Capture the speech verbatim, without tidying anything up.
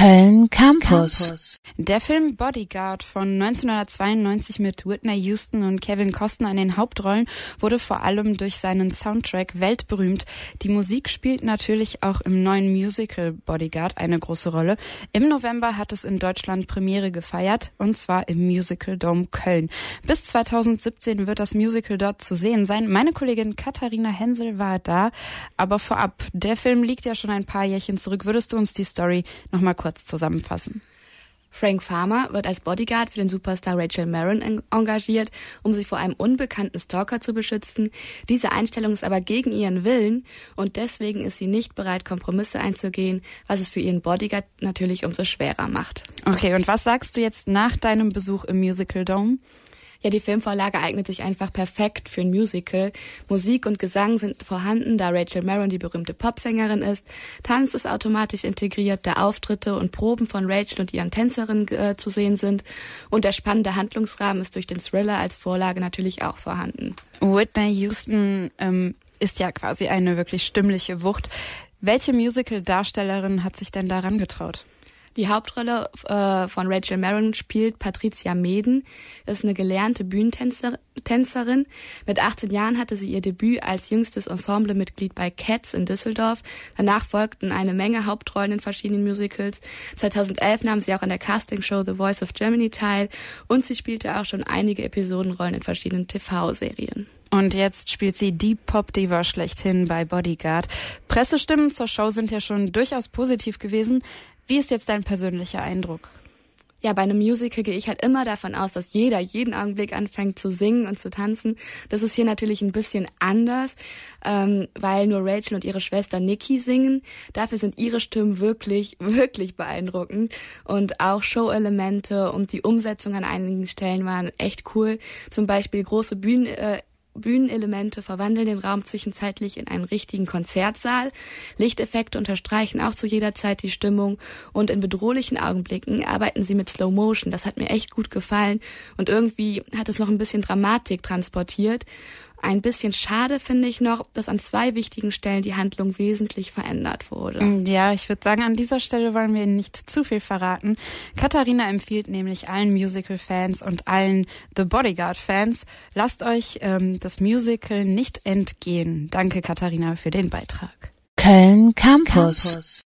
Köln Campus. Der Film Bodyguard von neunzehnhundertzweiundneunzig mit Whitney Houston und Kevin Costner in den Hauptrollen wurde vor allem durch seinen Soundtrack weltberühmt. Die Musik spielt natürlich auch im neuen Musical Bodyguard eine große Rolle. Im November hat es in Deutschland Premiere gefeiert, und zwar im Musical Dome Köln. Bis zweitausendsiebzehn wird das Musical dort zu sehen sein. Meine Kollegin Katharina Hensel war da, aber vorab, der Film liegt ja schon ein paar Jährchen zurück. Würdest du uns die Story noch mal kurz zusammenfassen? Frank Farmer wird als Bodyguard für den Superstar Rachel Marron engagiert, um sich vor einem unbekannten Stalker zu beschützen. Diese Einstellung ist aber gegen ihren Willen und deswegen ist sie nicht bereit, Kompromisse einzugehen, was es für ihren Bodyguard natürlich umso schwerer macht. Okay, und was sagst du jetzt nach deinem Besuch im Musical Dome? Ja, die Filmvorlage eignet sich einfach perfekt für ein Musical. Musik und Gesang sind vorhanden, da Rachel Marron die berühmte Popsängerin ist. Tanz ist automatisch integriert, da Auftritte und Proben von Rachel und ihren Tänzerinnen äh, zu sehen sind. Und der spannende Handlungsrahmen ist durch den Thriller als Vorlage natürlich auch vorhanden. Whitney Houston ähm, ist ja quasi eine wirklich stimmliche Wucht. Welche Musical-Darstellerin hat sich denn daran getraut? Die Hauptrolle äh, von Rachel Marron spielt Patricia Meeden, ist eine gelernte Bühnentänzerin. Mit achtzehn Jahren hatte sie ihr Debüt als jüngstes Ensemblemitglied bei Cats in Düsseldorf. Danach folgten eine Menge Hauptrollen in verschiedenen Musicals. zweitausendelf nahm sie auch an der Castingshow The Voice of Germany teil und sie spielte auch schon einige Episodenrollen in verschiedenen T V-Serien. Und jetzt spielt sie die Pop-Diva schlechthin bei Bodyguard. Pressestimmen zur Show sind ja schon durchaus positiv gewesen. Wie ist jetzt dein persönlicher Eindruck? Ja, bei einem Musical gehe ich halt immer davon aus, dass jeder jeden Augenblick anfängt zu singen und zu tanzen. Das ist hier natürlich ein bisschen anders, ähm, weil nur Rachel und ihre Schwester Nikki singen. Dafür sind ihre Stimmen wirklich, wirklich beeindruckend. Und auch Show-Elemente und die Umsetzung an einigen Stellen waren echt cool. Zum Beispiel große Bühnen, äh, Bühnenelemente verwandeln den Raum zwischenzeitlich in einen richtigen Konzertsaal. Lichteffekte unterstreichen auch zu jeder Zeit die Stimmung und in bedrohlichen Augenblicken arbeiten sie mit Slow Motion. Das hat mir echt gut gefallen und irgendwie hat es noch ein bisschen Dramatik transportiert. Ein bisschen schade finde ich noch, dass an zwei wichtigen Stellen die Handlung wesentlich verändert wurde. Ja, ich würde sagen, an dieser Stelle wollen wir nicht zu viel verraten. Katharina empfiehlt nämlich allen Musical-Fans und allen The Bodyguard-Fans, lasst euch ähm, das Musical nicht entgehen. Danke, Katharina, für den Beitrag. Köln Campus. Campus.